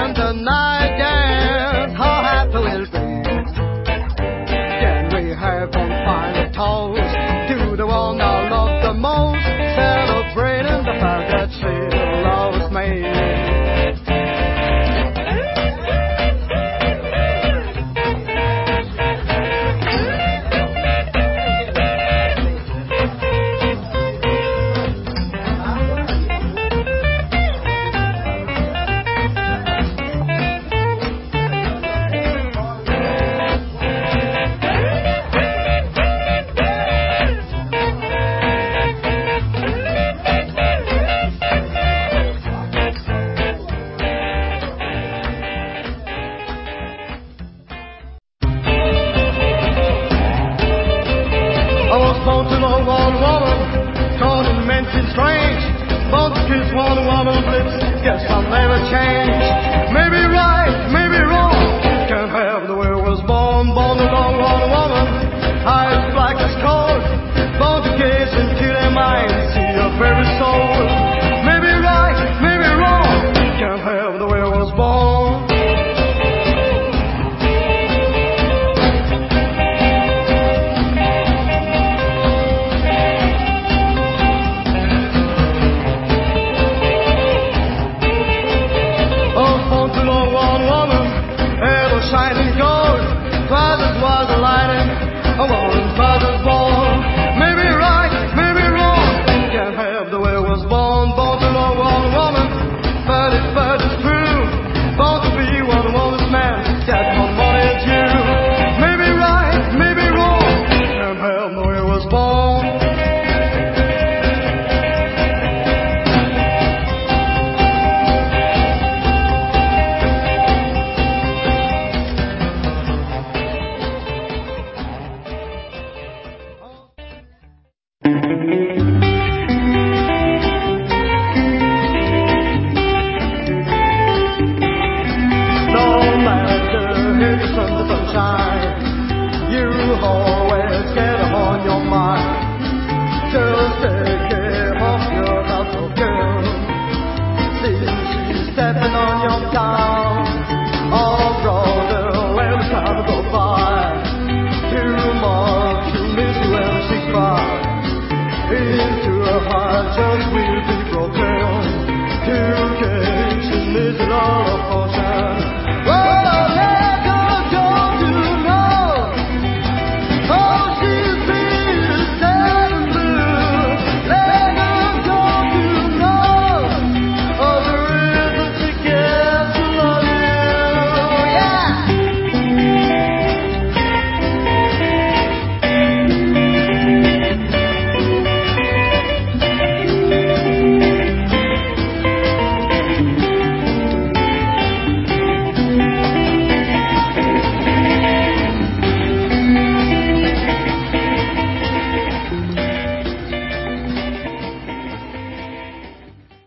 in the night dance, how happy we'll be. Can we have one final toast to the one I love the most, celebrating the fact that she loves me. Guess I'll never change. Maybe right, maybe wrong. Can't have the way I was born. Born alone, one woman. Eyes black as coal. Born to gaze into their minds, see your very soul. Maybe right, maybe wrong. Can't have the way I was born. Shining gold, twice as was the lighting.